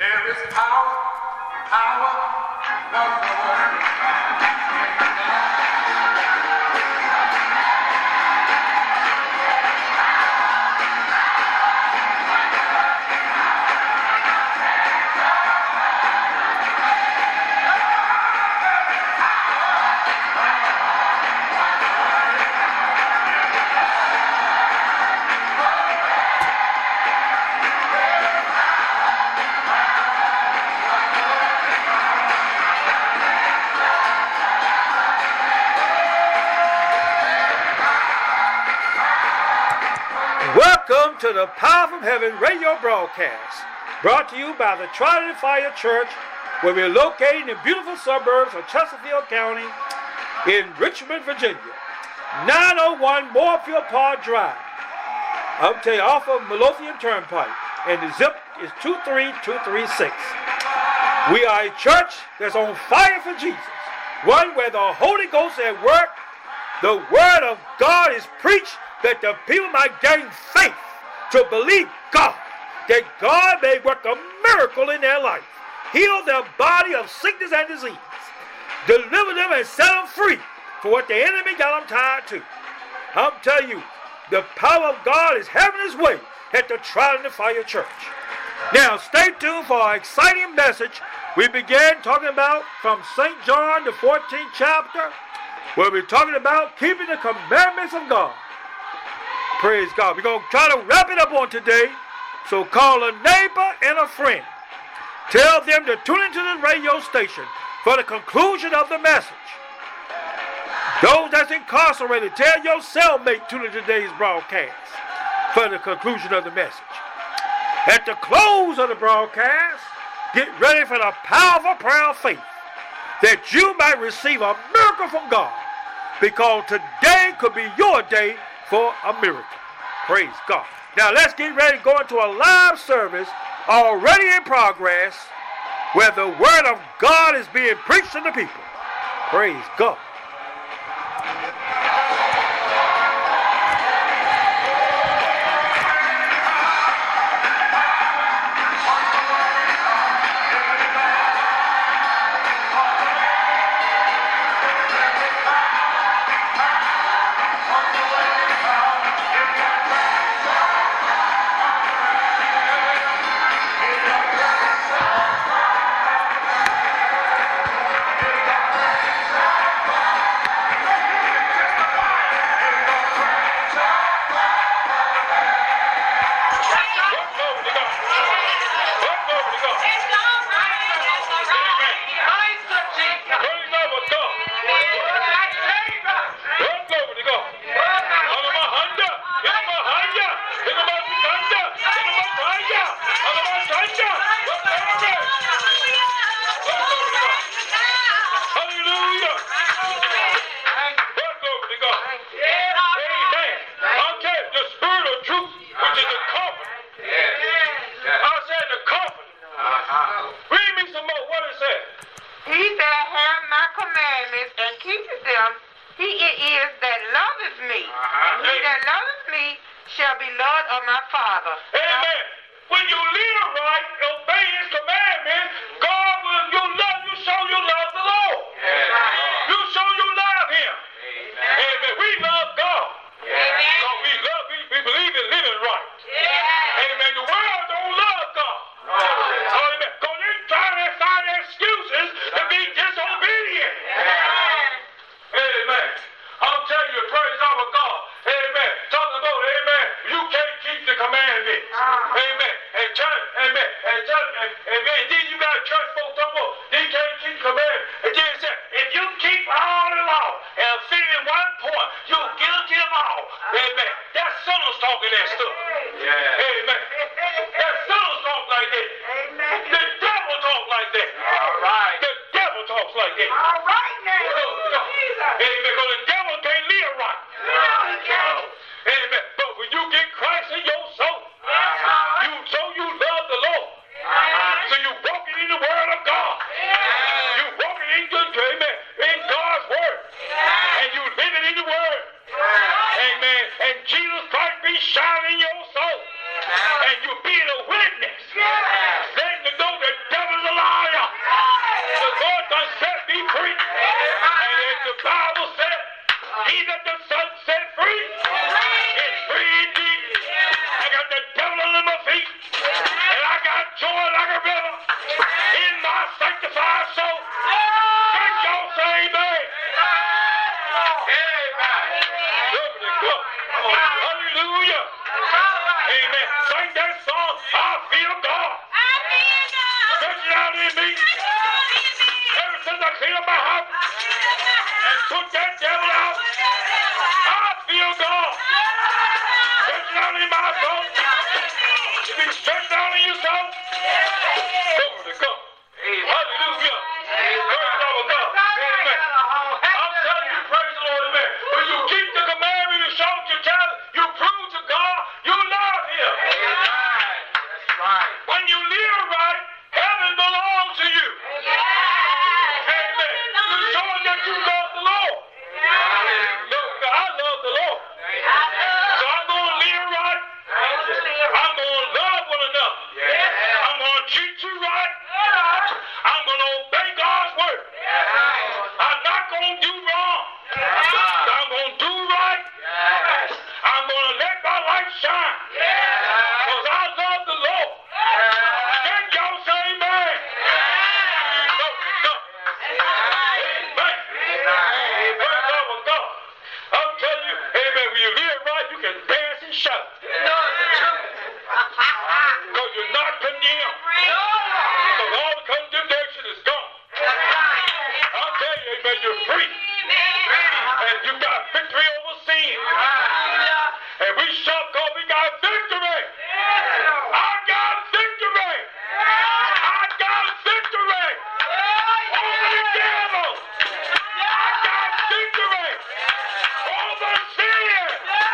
There is power, one more. Welcome to the Power from Heaven radio broadcast, brought to you by the Trinity Fire Church, where we're located in the beautiful suburbs of Chesterfield County in Richmond, Virginia. 901 Moorfield Park Drive. I'm telling you, off of Midlothian Turnpike, and the zip is 23236. We are a church that's on fire for Jesus, one where the Holy Ghost is at work. The Word of God is preached that the people might gain faith to believe God, that God may work a miracle in their life, heal their body of sickness and disease, deliver them and set them free for what the enemy got them tied to. I'm telling you, the power of God is having his way at the Trinity Fire Church. Now, stay tuned for our exciting message. We began talking about from St. John, the 14th chapter, where we're talking about keeping the commandments of God. Praise God. We're going to try to wrap it up on today. So call a neighbor and a friend. Tell them to tune into the radio station for the conclusion of the message. Those that's incarcerated, tell your cellmate tune into today's broadcast for the conclusion of the message. At the close of the broadcast, get ready for the powerful prayer of faith that you might receive a miracle from God, because today could be your day for a miracle. Praise God. Now let's get ready to go into a live service already in progress, where the Word of God is being preached to the people. Praise God. Shining in your soul, and you being a witness, letting them know that He that the Son set free is free indeed. I got the devil under my feet, and I got joy like a river in my sanctified soul. Can y'all say amen? Hallelujah. Amen. Sing that song. I feel God. Stretching out in me. Ever since I cleaned up my house and took that devil out, I feel God. Stretching out in my soul. You been stretching out in your soul? Glory to God. Hallelujah. Praise our God. Amen. I'm telling you, praise the Lord, amen. When you keep the commandment and shout your child, you prove to God you love Him. That's right. When you live right, heaven belongs to you. Amen. You're showing that you love the Lord. I love the Lord. So I'm going to live right. I'm going to love one another. I'm going to treat you right. I'm going to obey God's word. I'm not going to do wrong. I'm going to do right. I'm going to let my light shine. Because I love the Lord. Can y'all say amen? Amen. Praise God. I'm telling you, amen, when you live right, you can dance and shout. Because you're not condemned. Because all the condemnation is gone. I'll tell you, amen, you're free. And you got victory over sin. And we shout because we got victory. I got victory. I got victory over the devil. I got victory over sin.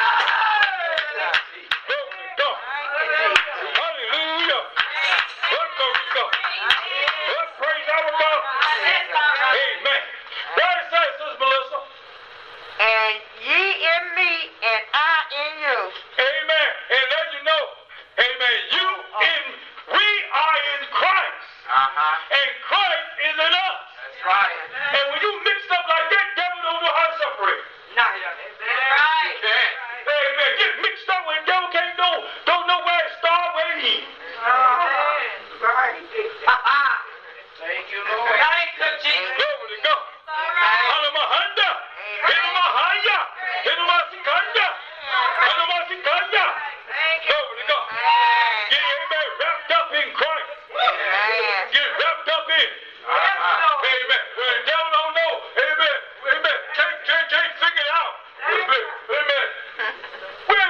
Glory to God. Hallelujah. What goes to God? What praise our God? Amen. What it says, Sister Melissa? And ye in me, and I in you. Amen. And let you know, amen, we are in Christ. And Christ is in us. That's right. And when you mix up like that, devil don't know how to separate. Right. Amen. Get mixed up when devil don't know where to start, where to end. Right. Thank you, Lord. Thank you, Jesus. Glory to God. Hanamahanda. Hinamahaya. Hinamasikanda. Hanamasikanda. Glory to God. Get amen wrapped up in Christ. Get wrapped up in. Amen. When the devil don't know, amen. Amen. Can't figure it out. Amen. Where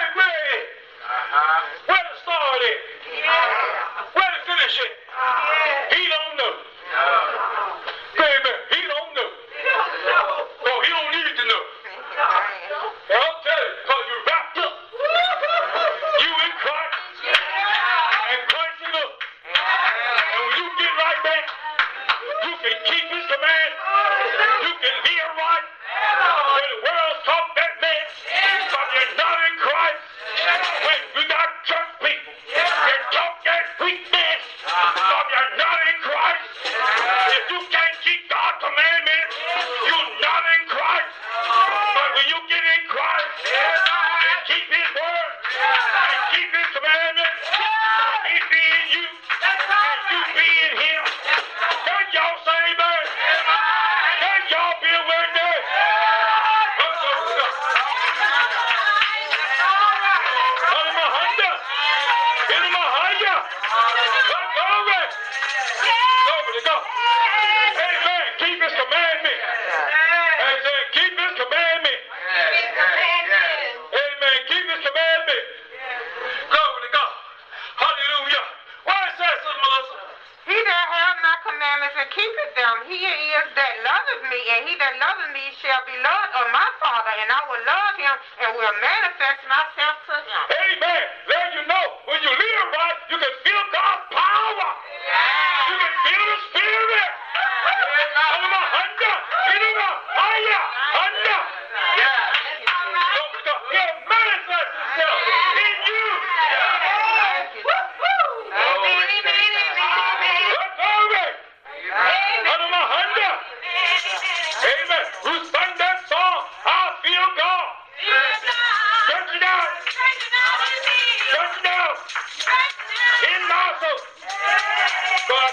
to start it? Where to finish it? He don't know. Amen. He don't know. No, he don't need to know. I'll tell you, because you're wrapped up. You in Christ. And Christ in us. And when you get right back, you can keep his command. You can live right. When the world talk that man, but you're not in Christ. When we got church people, they talk that weakness, but you're not in Christ. If you can't keep God's commandments, you're not in Christ. But when you get in Christ and keep his word and keep his commandments, he be in you and you be in him. Can y'all say amen? Can y'all be a witness? Glory to God. Amen. Keep his commandment. Amen. Keep his commandment. Amen. Keep his commandment. Glory to God. Hallelujah. What it says, Sister Melissa? He that hath my commandments and keepeth them, he it is that loveth me, and he that loveth me shall be loved of my Father, and I will love him and will manifest myself to him. Amen. There you know, when you live right, you can feel God's power. You can feel the Spirit. He'll manifest himself in you. Amen. Who sang that song? I feel God.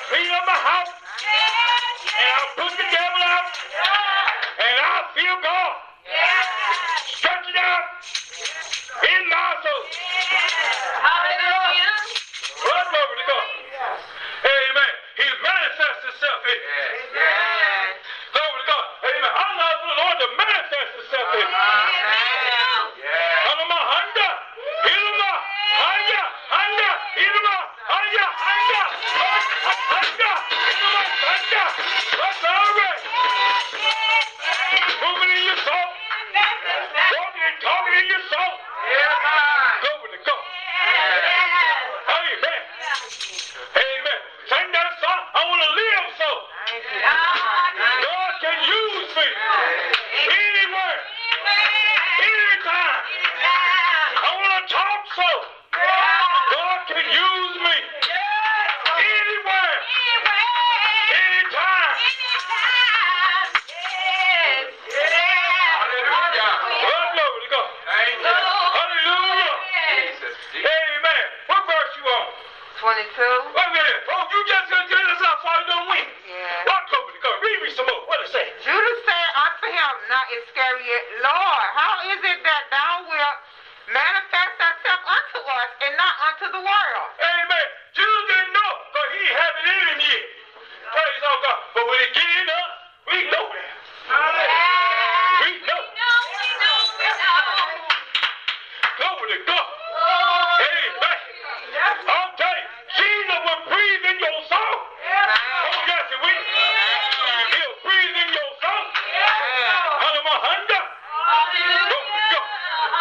clean up my house. And I'll put the devil out. And I'll feel God. Stretch it out in my soul. Hallelujah. Well, glory to God. Amen. He manifests himself in. Glory to God. Amen. I love the Lord to manifest himself in. Moving in your soul. Walking and talking in your soul. Glory to God. Amen. Amen. Sing that song. I want to live so. God can use me. Anywhere. Anytime. I want to talk so. God can use me. Anywhere. Anytime. Hallelujah. Well, glory to God. Hallelujah. Amen. What verse you on? 22. Wait a minute. Oh, you just get us out so you don't win. Yeah. What glory to God? Read me some more. What it say? Judas said unto him, not Iscariot, Lord, how is it that thou wilt manifest thyself unto us and not unto the world? Amen. Judas didn't know because he haven't in him yet. Praise our God. But when it get in us, we know that. We know. Glory to God. Amen. I'll tell you, Jesus will breathe in your soul. Oh, yes, he will. He'll breathe in your soul. Hallelujah. Glory to God.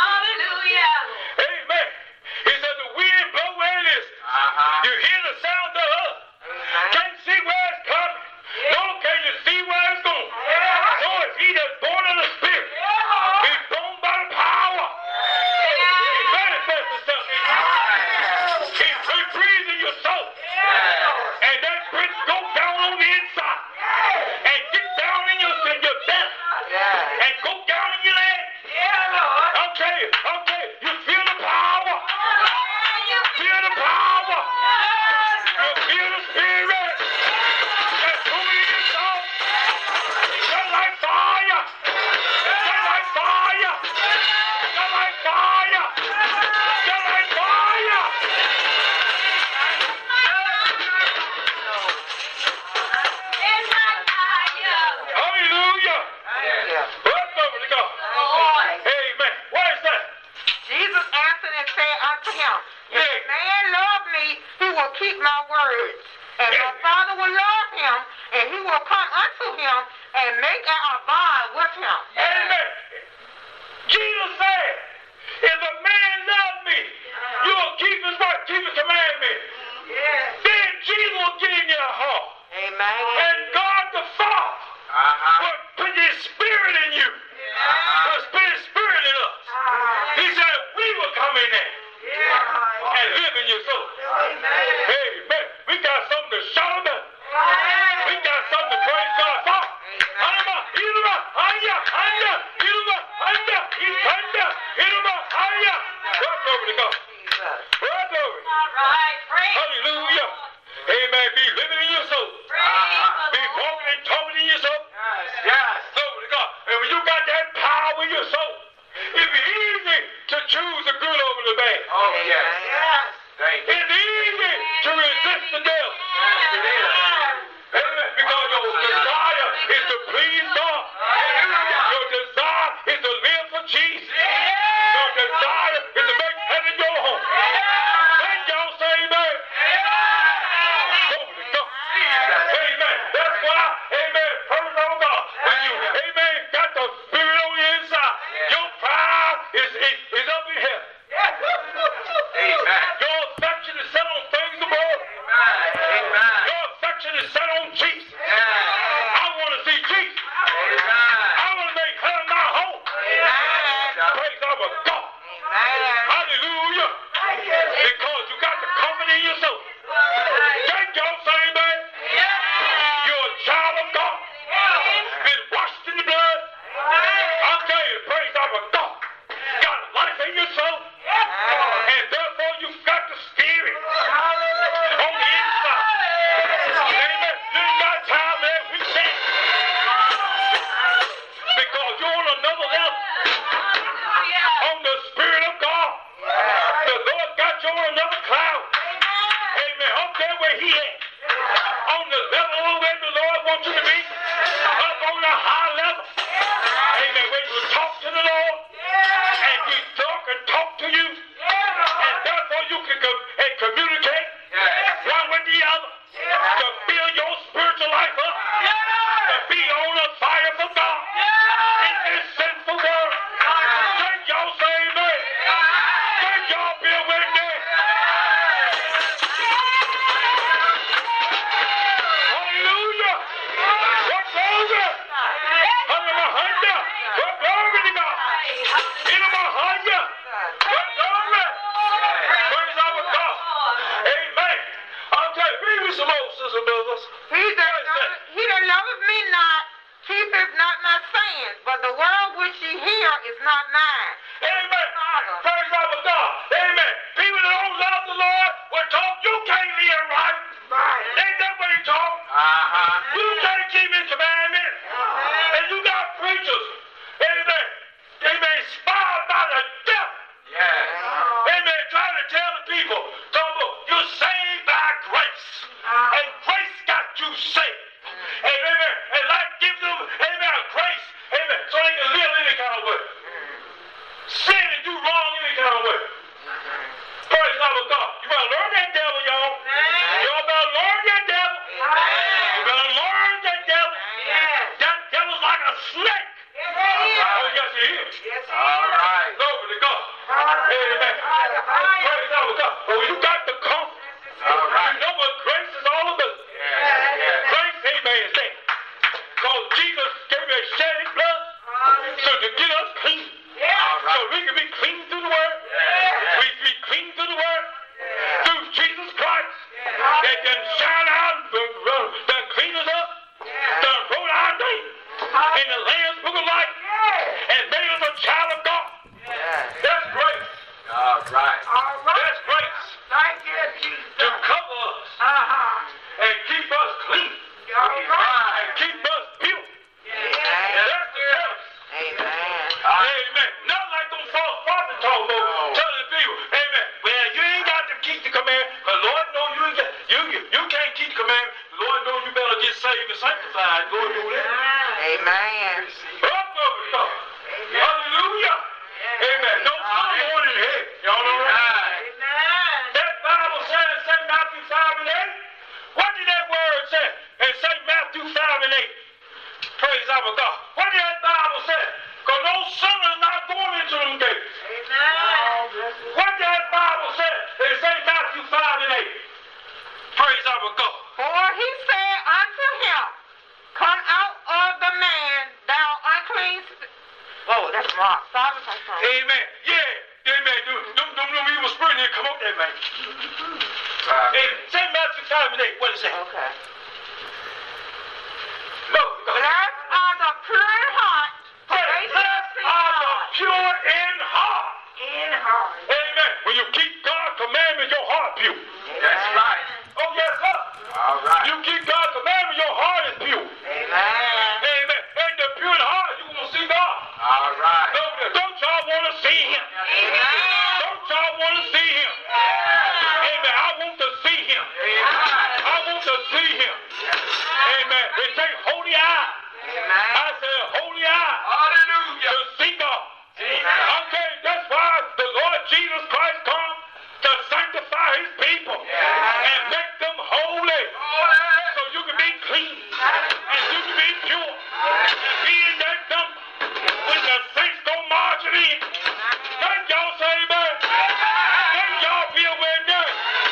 Amen. He said the wind blow where it is. You hear the sound thereof. Can't see where it's coming. Nor can you see where it's going. So is he that's born of the Spirit. He's born by the power. He manifests himself in you. He breathes in your soul. And that breath goes down on the inside. And get down in your belly. And go down in your leg. I'll tell you. You feel the power. Feel the power. You feel the Spirit. That's moving in your soul. Just like fire. Just like fire. Just like fire. Just like fire. Hallelujah. What's over to God? Amen. What is that? Jesus answered and said unto him, if a man love me, he will keep my words. And my Father will love him, and he will come unto him and make an abide with him. Amen. Jesus said, if a man love me, you will keep his word, keep his commandment. Then Jesus will get in your heart. Amen. And God the Father will put his spirit in you. Will put his spirit in us. He said, we will come in there and live in your soul. Amen. We got something to shout about. We got something to praise God for. Glory to God. Glory. Hallelujah. Amen. Be living in your soul. Be walking and talking in your soul. Glory to God. And when you got that power in your soul, it'll be easy to choose the good over the bad. It's easy to resist the devil. Amen. Because your desire is to please God. Your desire is to live for Jesus. Your desire is to make heaven your home. Then y'all say amen. Glory to God. Amen. That's why, amen, praise the God. When you, amen, got the Spirit on the inside, your pride is up in heaven. Your affection is he at. On the level where the Lord wants you to be. Up on the high level. Amen. When you talk to the Lord, and He can talk to you, and therefore you can communicate one with the other to build your spiritual life up, to be on a fire for God in this sinful world. Can y'all say amen? Can y'all be a witness? Hallelujah! What glory? Hallelujah! What glory to God? In my heart, what glory? Praise our God. Amen. I'll tell you, bring me some old sister brothers. He that loveth me not, keepeth not my sayings, but the word which ye hear is not mine. Amen. Praise our God. Amen. People that don't love the Lord will talk, you can't live right. Ain't that what he talk? You can't keep his commandments. And you got preachers. Amen. Amen. Inspired by the devil. Amen. Trying to tell the people, you're saved by grace. And grace got you saved. Amen. And life gives them, amen, grace. Amen. So they can live any kind of way. Sin and do wrong any kind of way. Praise our God. You better learn that devil, y'all. Y'all better learn that devil. You better learn that devil. That devil's like a snake. Oh, yes, he is. All right. Glory to God. Amen. Praise our God. Well, you got to come. You know what grace is all about. Grace, amen, is that. Because Jesus gave us shedding blood so to get us clean. So we can be clean through the word. We be clean through the word. Through Jesus Christ. That can shine out, that clean us up, that wrote our name in the Lamb's Book of Life, and made us a child of God. That's grace. All right. That's grace. Thank you, Jesus. To cover us and keep us clean. And keep us pure. That's the grace. Amen. Not like those false prophets talk about telling people, amen, well, you ain't got to keep the command, because Lord knows you can't keep the command. The Lord knows you better get saved and sanctified. Lord do that. Amen. Hallelujah. Amen. Don't put the one in the head. Y'all know that? That Bible says in St. Matthew 5 and 8. What did that word say in St. Matthew 5 and 8? Praise our God. What did that Bible say? Because no sinner is not going into them gates. What did that Bible say in St. Matthew 5 and 8? Praise our God. For he said unto him, come out of the man, thou unclean Oh, that's Mark. Amen. Yeah. Amen. Them evil spirit didn't come up there, man. St. Matthew 5 and 8. What is that? Okay. Look. Blessed are the pure in heart. Blessed are the pure in heart. Amen. When you keep God's commandments, your heart pure. That's right. Oh, yes, sir. All right. You keep God's commandments, your heart is pure. Amen. Amen. And the pure in heart, you're going to see God. All right. Don't y'all want to see him? Amen. Don't y'all want to see him? Amen. I want to see him. I want to see him. Amen. It takes holy eye. I said holy eye. Hallelujah. To see God. Okay, that's why the Lord Jesus Christ come to sanctify his people and make them holy. So you can be clean and you can be pure and be in that number when the saints go marching in. Can y'all say amen? Can y'all be a witness?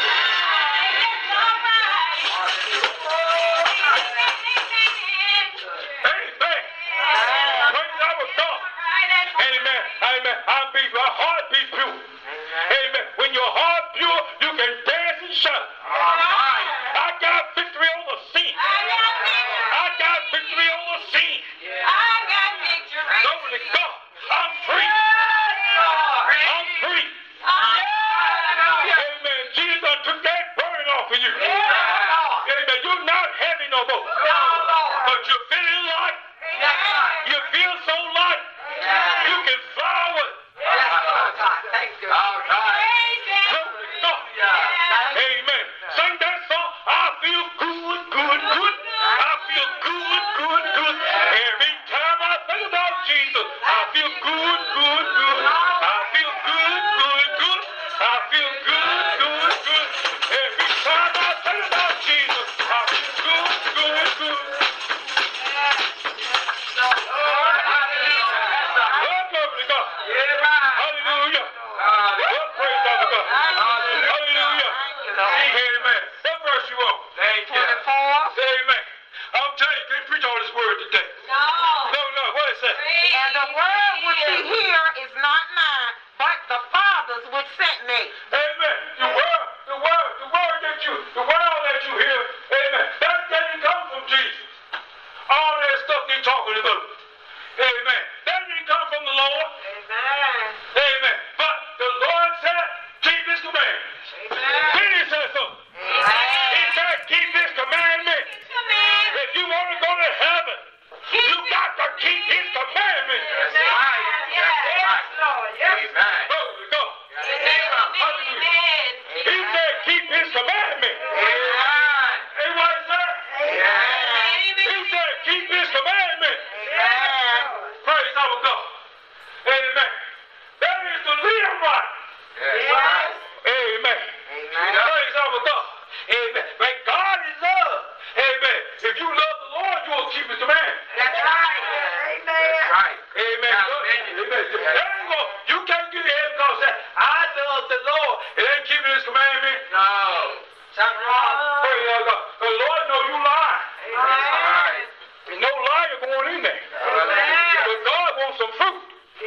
Amen. Praise our God. Amen. Amen. Our heart be pure. Amen. When your heart pure, you can dance and shout. I got victory over sin. I got victory over sin. Glory to God. I'm free. I'm free. Amen. Jesus done took that burden off of you. Amen. You're not heavy no more. But you're feeling light. You feel so light. You can fly with it. All right. Glory to God. Amen. Sing that song. I Tell about Jesus. How he's good, good, good. Glory to God. Hallelujah. What praise God to God. Hallelujah. Amen. What verse you on? 24. Amen. I'm telling you, you can't preach all this word today. No, what is that? And the word which ye hear is not mine, but the Father's which sent me. Amen. The word that you hear, amen, that didn't come from Jesus. All that stuff they talking about. Amen. That didn't come from the Lord. Amen. Amen. But the Lord said, keep his commandments. Amen. Then he said so. He said, keep his commandments. If you want to go to heaven, you got to keep his commandments. Yes, Lord. Yes. Glory to God. Hallelujah. He said, keep his commandments. Hey, what is that? He said, keep his commandments. Praise our God. Amen. That is to live right. Amen. Praise our God. Amen. But God is love. Amen. If you love the Lord, you will keep his commandments. That's right. Amen. Amen. There you go. You can't get ahead because say, I love the Lord. It ain't keeping his commandments. Something wrong. Praise our God. The Lord know you lie. There's no liar going in there. But God wants some fruit.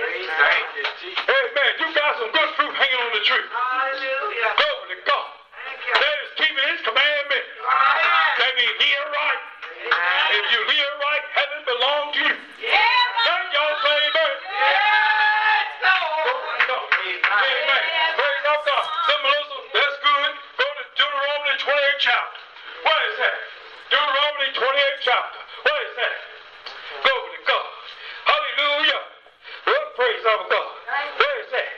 Amen. You got some good fruit hanging on the tree. Hallelujah. Glory to God. That is keeping his commandment. That means live right. If you live right, heaven belongs to you. Thank y'all say amen. Glory to God. Amen. Praise our God. Some Melissa, that's good. Go to Deuteronomy 28th chapter. What is that? Deuteronomy 28th chapter. What is that? Glory to God. Hallelujah. Well, praise our God. Where is that?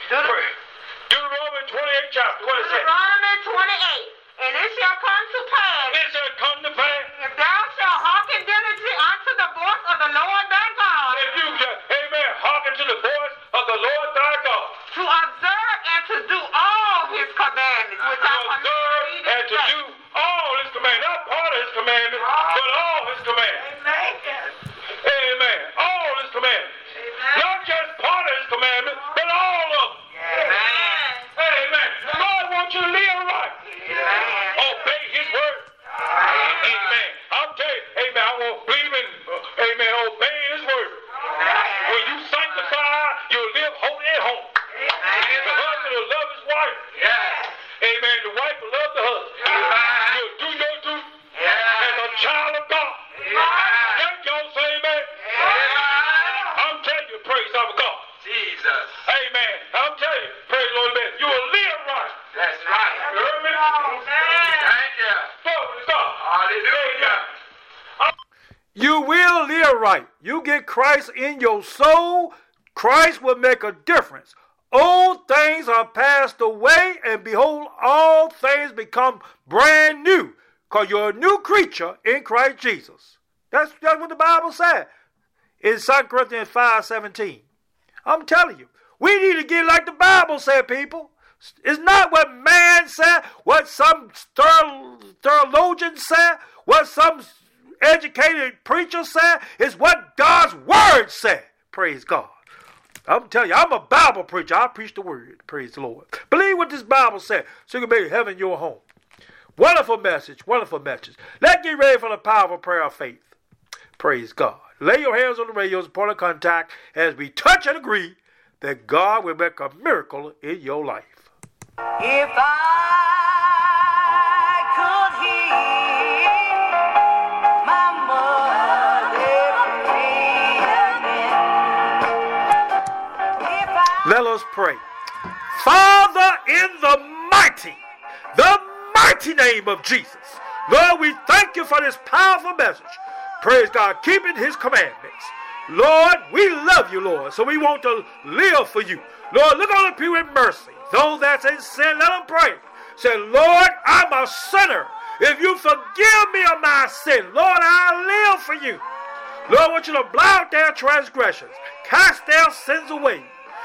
Deuteronomy 28th chapter. What is that? Deuteronomy 28. And it shall come to pass, It shall come to pass. if thou shalt hearken diligently unto the voice of the Lord thy God, If you shall, amen, hearken to the voice of the Lord thy God. to observe and to do all his commandments, which I command Observe thee and this to day. do all his commandments. Not part of his commandments, but all his commandments. Amen. All his commandments. Not just part of his commandments, but all of them. Amen. The Lord wants you to live right. Obey his word. Amen. I'm telling you, amen, I won't believe in, amen, obeying his word. When you sanctify, you'll live holy at home. The husband will love his wife. Amen. The wife will love the husband. You'll do your duty as a child of God. Thank y'all say amen. I'm telling you, praise our God. Jesus. Amen. I'm telling you, praise the Lord, you will live right. That's right. You heard me? Thank you. Glory to God. Hallelujah. You will live right. You get Christ in your soul, Christ will make a difference. Old things are passed away, and behold, all things become brand new. Because you're a new creature in Christ Jesus. That's what the Bible said in 2 Corinthians 5:17. I'm telling you, we need to get like the Bible said, people. It's not what man said, what some theologian said, what some educated preacher said. It's what God's word said. Praise God. I'm telling you, I'm a Bible preacher. I preach the word. Praise the Lord. Believe what this Bible said, so you can make heaven your home. Wonderful message. Wonderful message. Let's get ready for the powerful prayer of faith. Praise God. Lay your hands on the radio as a point of contact as we touch and agree that God will make a miracle in your life. If I could hear my mother Let us pray. Father, in the mighty name of Jesus, Lord, we thank you for this powerful message. Praise God, keeping his commandments. Lord, we love you, Lord, so we want to live for you. Lord, look on the people with mercy. Those that's in sin, let them pray. Say, Lord, I'm a sinner. If you forgive me of my sin, Lord, I'll live for you. Lord, I want you to blot out their transgressions, cast their sins away.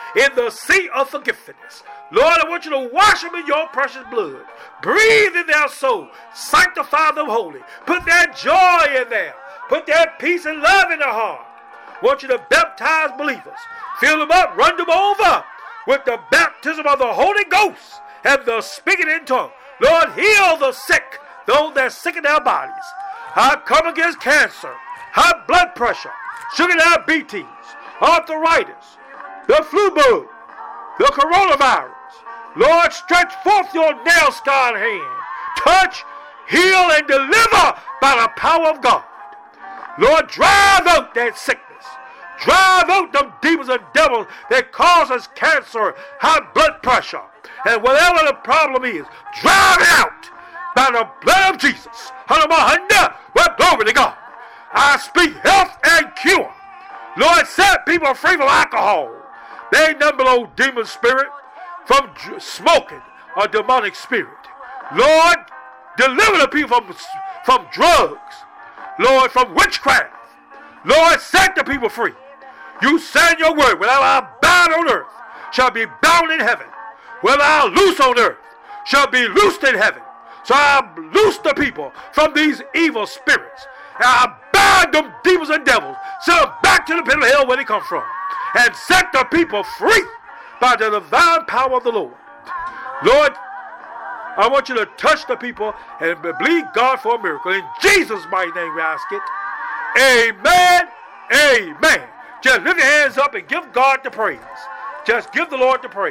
in the sea of forgiveness. Lord, I want you to wash them in your precious blood. Breathe in their soul. Sanctify them holy. Put that joy in there. Put that peace and love in their heart. I want you to baptize believers. Fill them up, run them over with the baptism of the Holy Ghost and the speaking in tongues. Lord, heal the sick, those that are sick in their bodies. I come against cancer, high blood pressure, sugar diabetes, arthritis, the flu bug, the coronavirus. Lord, stretch forth your nail-scarred hand. Touch, heal, and deliver by the power of God. Lord, drive out that sickness. Drive out them demons and devils that causes cancer, high blood pressure, and whatever the problem is. Drive it out by the blood of Jesus. Well, glory to God. I speak health and cure. Lord, set people free from alcohol. They ain't nothing below demon spirit, from smoking or demonic spirit. Lord, deliver the people from drugs. Lord, from witchcraft. Lord, set the people free. You said your word, whatever I bind on earth shall be bound in heaven. Whatever I loose on earth shall be loosed in heaven. So I loose the people from these evil spirits. And I bind them demons and devils. Send them back to the pit of hell where they come from. And set the people free by the divine power of the Lord. Lord, I want you to touch the people and believe God for a miracle. In Jesus' mighty name we ask it. Amen. Amen. Just lift your hands up and give God the praise. Just give the Lord the praise.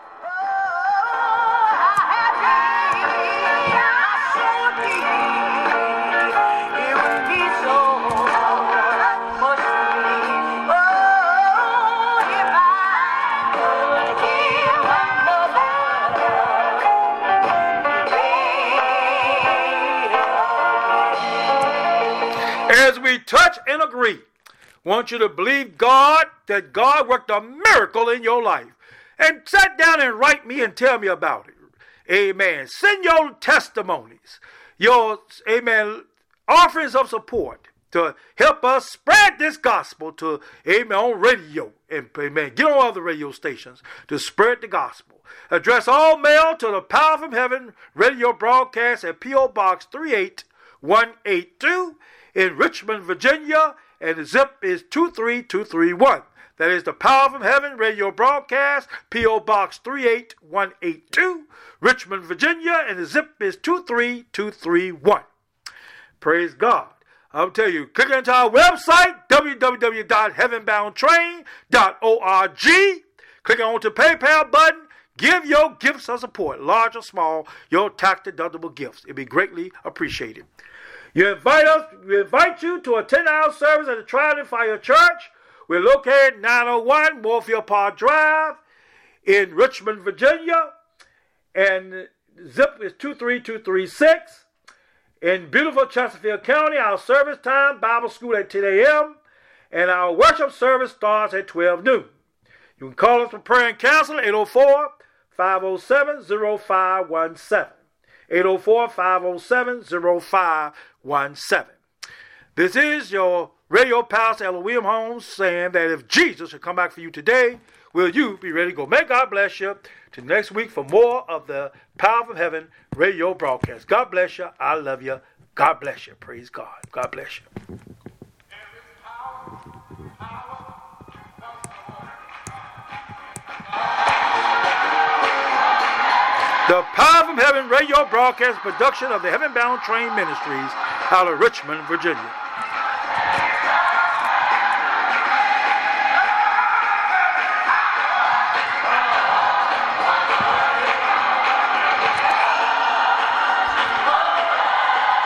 As we touch and agree, I want you to believe God that God worked a miracle in your life. And sit down and write me and tell me about it. Amen. Send your testimonies, your, amen, offerings of support to help us spread this gospel to, amen, on radio. And, amen, get on other radio stations to spread the gospel. Address all mail to the Power from Heaven radio broadcast at P.O. Box 38182 in Richmond, Virginia, and the zip is 23231. That is the Power from Heaven radio broadcast, P.O. Box 38182, Richmond, Virginia, and the zip is 23231. Praise God. I'll tell you, click into our website, www.heavenboundtrain.org. Click on the PayPal button. Give your gifts of support, large or small, your tax-deductible gifts. It'd be greatly appreciated. We invite you to a 10-hour service at the Trident Fire Church. We're located 901 Moorfield Park Drive in Richmond, Virginia. And zip is 23236. In beautiful Chesterfield County, our service time, Bible school at 10 a.m. And our worship service starts at 12 noon. You can call us for prayer and counsel at 804-507-0517. 804-507-0517. This is your radio pastor, Ella William Holmes, saying that if Jesus should come back for you today, will you be ready to go? May God bless you. Till next week for more of the Power from Heaven radio broadcast. God bless you. I love you. God bless you. Praise God. God bless you. The Power from Heaven radio broadcast production of the Heaven Bound Train Ministries out of Richmond, Virginia.